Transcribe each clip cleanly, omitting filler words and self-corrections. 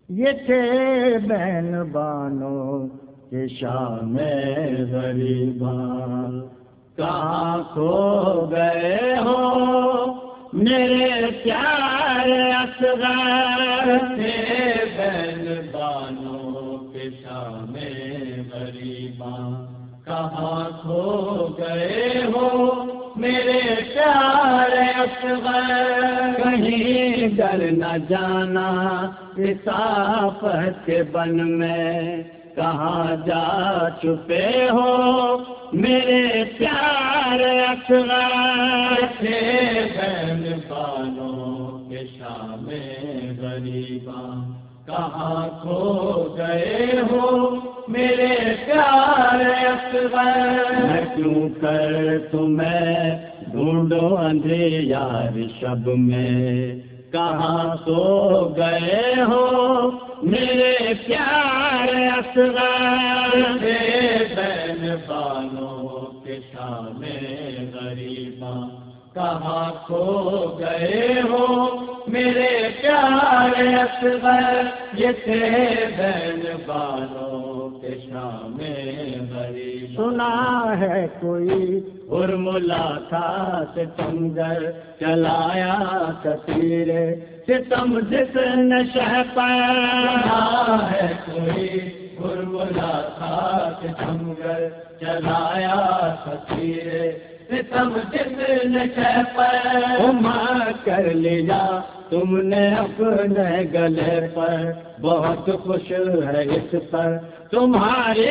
یہ تھے بہن بانوں کے شام غریباں، کہاں کھو گئے ہو میرے پیارے اصغر، تھے بہن بانوں کے شام غریباں، کہاں کھو گئے ہو میرے پیارے اصغر، کہیں ڈر نہ جانا مسافت کے بن میں، کہاں جا چھپے ہو میرے پیارے اصغر، تھے بہن بانوں کے شام غریباں، کہاں کھو گئے ہو میرے پیارے اصغر، میں کیوں کر تمہیں ڈھونڈوں اندھیار شب میں، کہاں سو گئے ہو میرے پیارے اصغر، تھے بہن بانوں کے شام غریباں، کہاں کھو گئے ہو میرے پیارے اصغر، یہ تھے بہن بانوں کے شام غریباں، سنا ہے کوئی ارملا تھا ستمگر، چلایا تصویر ستم جس نے شہ پر، سنا ہے کوئی ارملا تھا ستمگر، چلایا تصویر ستم جس نے شہ پر، ماں کر لیا تم نے اپنے گلے پر، بہت خوش ہے اس پر تمہاری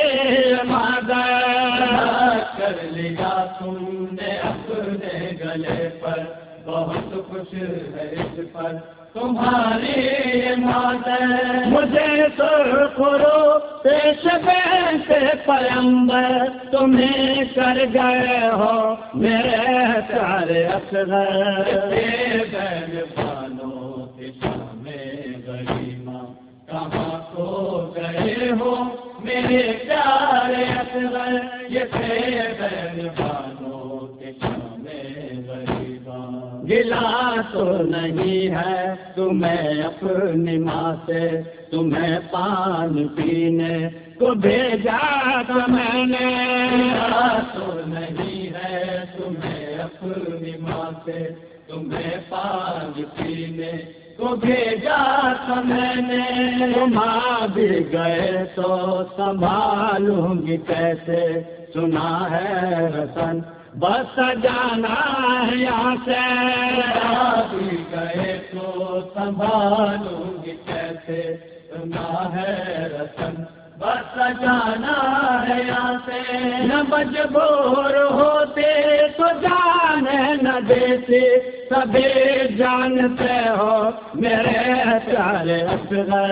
مادر، کر لیا تم نے اپنے گلے پر، بہت خوش ہے اس پر تمہاری مادر، مجھے سرخرو پیش سے پیمبر، تمہیں کر گئے ہو میرے پیارے اصغر، بہن بانوں کے شام غریباں، کہاں کھو گئے ہو میرے پیارے اصغر، یہ تھے بہن بانوں کے شام غریباں، گلا تو نہیں ہے تمہیں اپنی ماں سے، تمہیں پانی پینے کو بھیجا تو میں نے، گلا تو نہیں ہے تمہیں اپنی ماں سے، تمہیں پانی پینے کو بھیجا تو میں نے، تم آ بھی گئے تو سنبھالوں گی کیسے، سنا ہے رسن بس جانا ہے یہاں سے، آ بھی گئے تو سنبھالوں گی کیسے، سنا ہے رسن بس جانا ہے یہاں سے، نہ مجبور ہوتے تو جانے نہ دیتے، سبھی جانتے ہو میرے پیارے اصغر،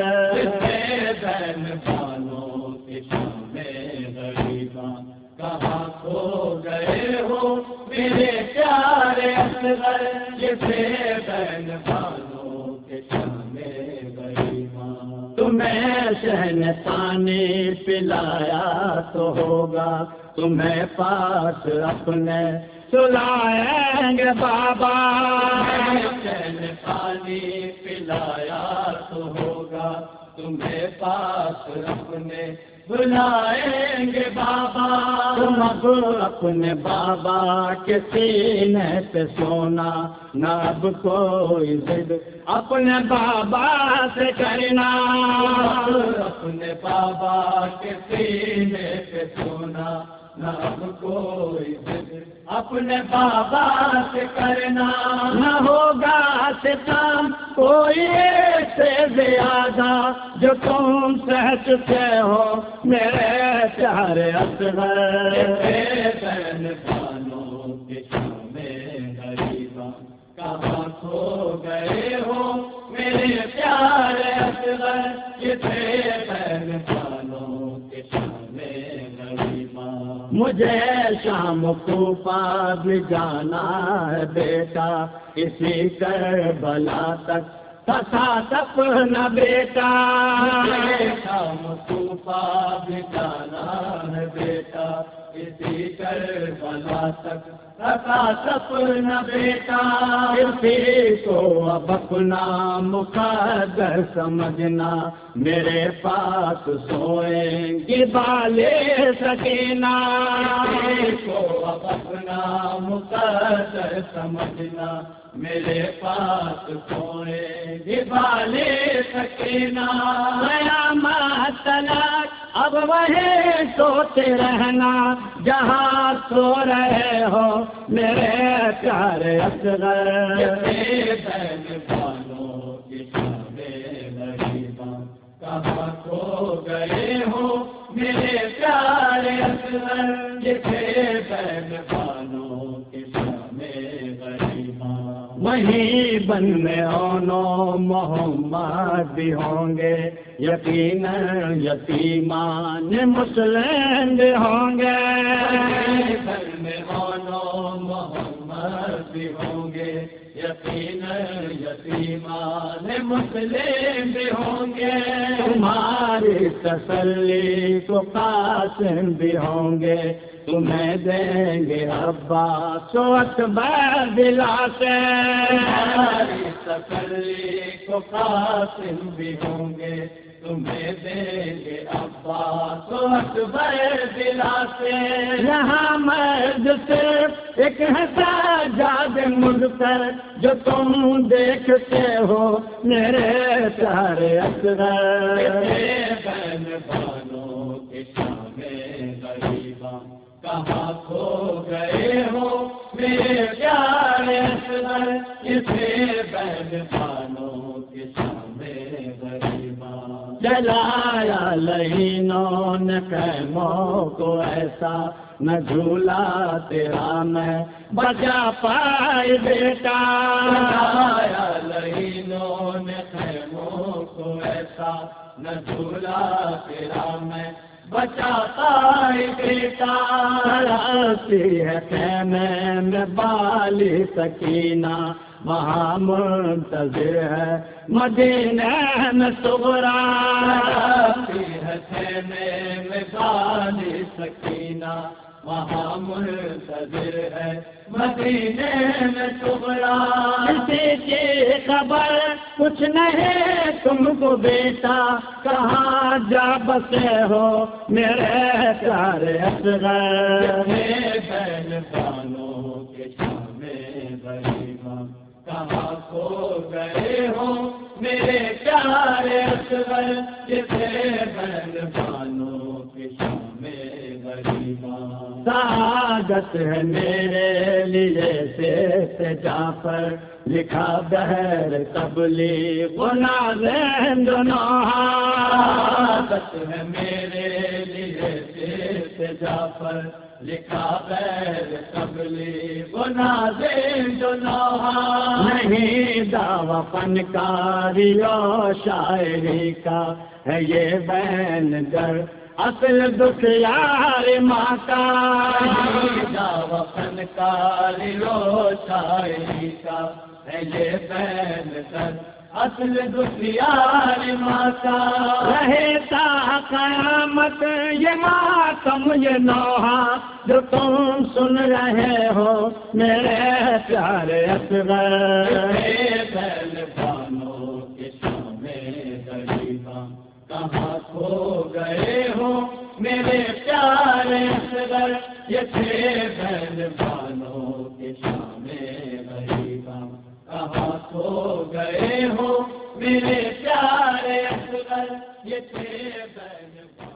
بہن بانوں کے شام غریباں، کہاں کھو گئے ہو میرے پیارے اصغر، یہ تھے بہن بانوں کے شام غریباں، تمہیں شہن پانی پلایا تو ہوگا، تمہیں پاس اپنے سلائیں گے بابا، شہن پانی پلایا تو ہوگا، تمہیں پاس اپنے بلائیں گے بابا، تم اب اپنے بابا کے سینے پہ سونا، نہ اب کوئی ضد اپنے بابا سے کرنا، اپنے بابا کے سینے پہ سونا، نہ اب کوئی ضد اپنے بابا سے کرنا، نہ ہوگا ستم کوئی سے زیادہ جو تم سہ چکے ہو میرے پیارے اصغر، بہن بانوں کے شام غریباں، کہاں کھو گئے ہو میرے پیارے اصغر، یہ تھے بہن بانوں کے شام غریباں، مجھے شام کوفہ بھی جانا ہے بیٹا، اسی کربلا تک تصادف نہ بیٹا، شام کوفہ بھی جانا ہے بیٹا، اسی کربلا تک رکھا سپنا بیٹا، اسی کو اب اپنا مقدر سمجھنا، میرے پاس سوئیں گی بالے سکینہ، اسی کو اب اپنا مقدر سمجھنا، میرے پاس سوئیں گی بالے سکینہ، قیامت تلک اب وہیں سوتے رہنا جہاں سو رہے ہو میرے پیارے اصغر، بہن بانوں کی شب غریباں کہاں کھو گئے ہو میرے پیارے اصغر، جسے بہن بانوں کی شب غریباں، وہیں بن میں اونو محمد بھی ہوں گے، یقیناً یتیمان مسلم بھی ہوں گے، بن میں اونو محمد بھی ہوں گے، یقیناً یتیمان مسلم بھی ہوں گے، تمہاری تسلی کو قاسم بھی ہوں گے، تمہیں دیں گے عباس و اکبر دلاسے، تمہاری تسلی کو قاسم بھی ہوں گے، تمہیں دیں گے عباس و اکبر دلاسے، یہاں مرد صرف ایک ہے سجاد مذکر جو تم دیکھتے ہو میرے پیارے اصغر، بہن بانوں کے شام غریباں کہاں کھو گئے ہو میرے پیارے اصغر، اسے بہن بانوں کے شام غریباں، جلایا لہینوں نے خیموں کو ایسا نہ جھولا تیرا میں بچا پائی بیٹا، جلایا لہینوں نے خیموں کو ایسا نہ جھولا تیرا میں بچاتا بیٹا، رہتی ہے خیمے میں بالی سکینہ، وہاں منتظر ہے مدینہ میں صغرا، رہتی ہے خیمے میں بالی سکینہ، وہاں منتظر ہے مدینے میں صغرا، کسی کی خبر کچھ نہیں تم کو بیٹا، کہاں جا بسے ہو میرے پیارے اصغر، بہن بانوں کے شام غریباں کہاں کھو گئے ہو میرے پیارے اصغر، جسے بہن بانوں کے شام غریباں، سعادت ہے میرے لیے سے جعفر لکھا بہر تبلیغ و نازند نوحہ، سعادت ہے میرے لیے سے جعفر لکھا بہر تبلیغ و نازند نوحہ، نہیں دعوی فنکاری و شاعری کا ہے یہ بین در اصل دکھیار ماں کا، دعوی فنکاری و شاعری کا ہے یہ بین در اصل دکھیار ماں کا، رہے تا قیامت یہ ماتم یہ نوحہ جو تم سن رہے ہو میرے پیارے اصغر، بہن بانوں کے شام غریباں کہاں کھو گئے ہو میرے پیارے اصغر، یہ تھے بہن بانوں کے شام غریباں کہاں کھو گئے ہو میرے پیارے اصغر، یہ تھے بہن